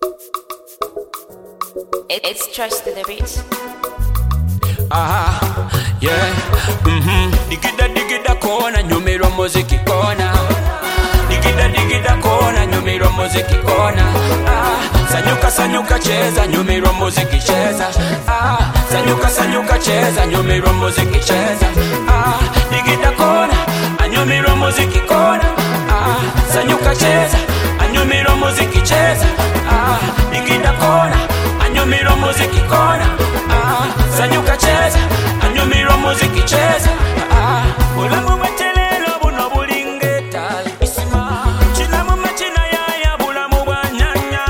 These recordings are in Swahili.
It's Trust to the Beats. Yeah. Digida kona nyumiro muziki kona. Digida kona nyumiro muziki kona. Sanyuka cheza nyumiro muziki cheza. Sanyuka cheza nyumiro muziki cheza. Digida kona anyumiro muziki kona. Sanyuka cheza anyumiro muziki cheza. Digida kona anyumiro muziki kona. Sanyuka cheza anyumiro muziki cheza. Ulamu machelelo buno bulingeta isima china mu machina ya bulamu bwanyanya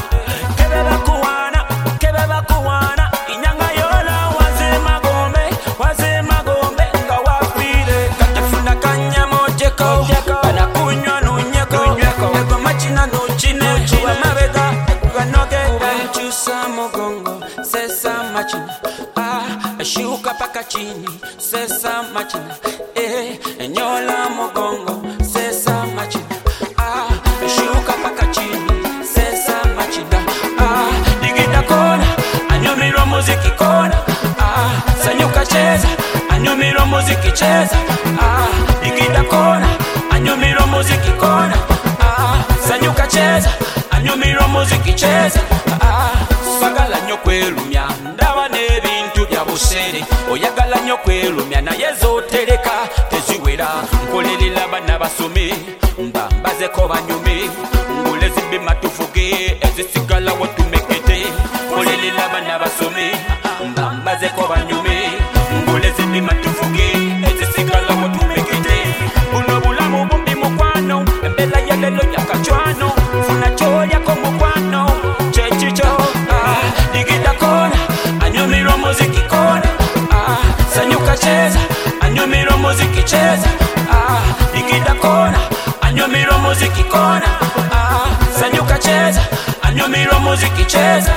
kebeba kuwana inyanga yola waze magombe nga wafire katafuna kanya mojeko bana kunywa nunyeko ego machina nuchine wa mabega kuganoge ubanchusa mogongo sesa machina shuka paka chini sesa machina nyola mogongo sesa machina shuka paka chini sesa machina. Digida kona anyumiro muziki kona. Sanyuka cheza anyumiro muziki cheza. Digida kona anyumiro muziki kona. Sanyuka cheza anyumiro muziki cheza. Sagala nyo kwelumya ndaba n'ebintu bya busere. Oyagala nyo kwelumya naye zotereka teziwera. Nkolerera bana basome mbambazeko banyume ngule zibima tufuge ezisigala watumekete. Nkolerera bana basome mbambazeko banyume ngule zibima tufuge ezisigala watumekete. Buno bulamu bumbi mukwano embela ya lelo yakachwano funa choya ko mukwano chechicho. Digida kona anyumiro muziki kona. Sanyuka cheza anyumiro muziki cheza. Digida kona anyumiro muziki kona. Sanyuka cheza anyumiro muziki cheza.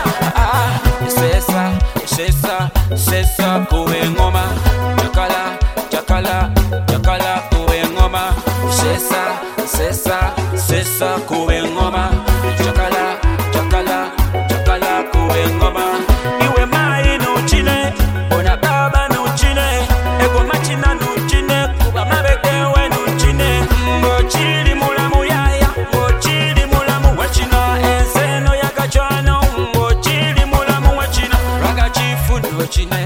Sesa kuwe ngoma chakala kuwe ngoma. Sesa kuwe ngoma chakala kuwe ngoma. Iwe mai nuchine ona baba nuchine ego machina nuchine kuba mabekewe nuchine. Ngochili mulamu yaya ngochili mulamu wachina enseno yakachwano. Ngochili mulamu wachina raga chifu nuchine